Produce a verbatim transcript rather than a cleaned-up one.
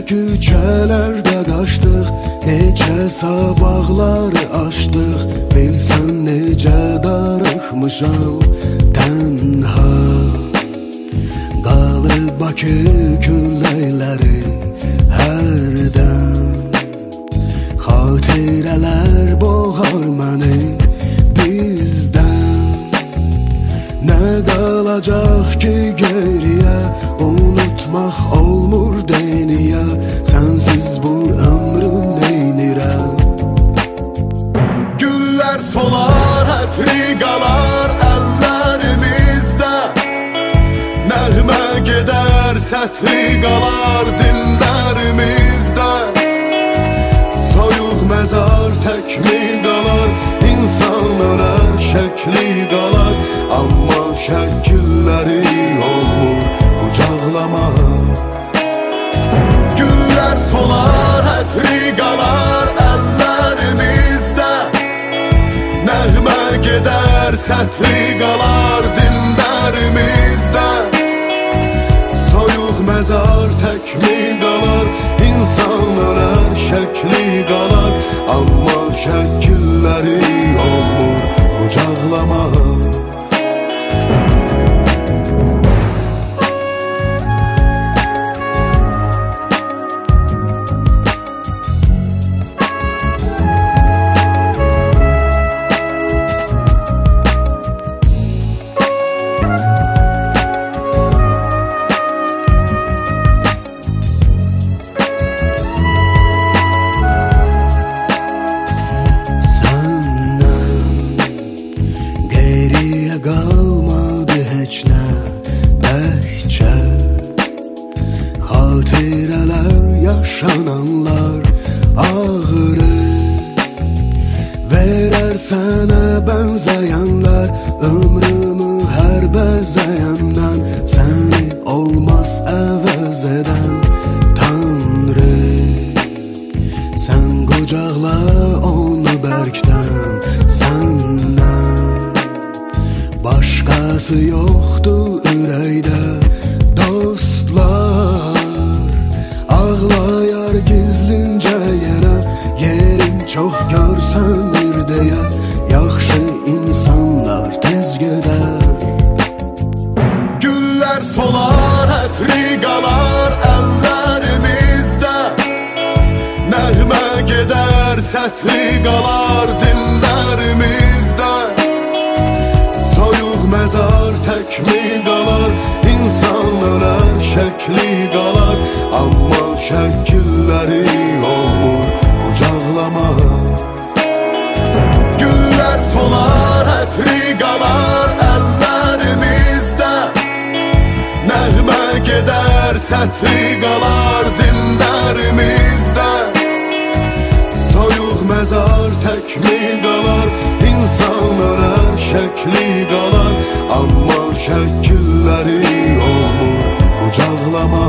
küçələrdə qaçdıq, neçə sabahları açdıq. Bilsən necə darıxmışam tənha, qalıb Bakı külləkləri hərdən. Xatirələr boğar məni bizdən. Nə qalacaq ki geriyə, unutmaq olmur deyniyə. Sənsiz bu ömrüm neynirəm? Güllər solar, ətri qalar əllərimizdə. Nəğmə gedər, sətri qalar dillərimizdə. Soyuq məzar təkmi qalar, insan ölər, şəkli qalar. Amma şəkilləri olmur qucaqlamaq. Güllər solar, ətri qalar əllərimizdə. Nəğmə gedər, sətri qalar dillərimizdə. Soyuq məzar təkmi qalar, insan ölər, şəkli qalar. Amma şəkilləri olmur qucaqlamaq. Qalmadı heç nə təkcə, xatirələr, yaşananlar ağrı verər sənə bənzəyənlər. Ömrümü hər bəzəyəndən, səni olmaz əvəz edən Tanrı. Sən qucaqla onu bərkdən, səndən başqası yoxdur ürəkdə. Dostlar ağlayar gizlincə yenə, yerim çox görsənir deyə. Yaxşı insanlar tez gedər. Güllər solar, ətri qalar əllərimizdə. Nəğmə gedər, sətri qalar dillərimizdə. Soyuq məzar təkmi qalar, insan ölər, şəkli qalar. Amma şəkilləri olmur qucaqlamaq. Güllər solar, ətri qalar əllərimizdə. Nəğmə gedər, sətri qalar dillərimizdə. Soyuq məzar təkmi qalar, insan ölər, şəkli qalar. Amma şəkilləri olmur qucaqlamaq.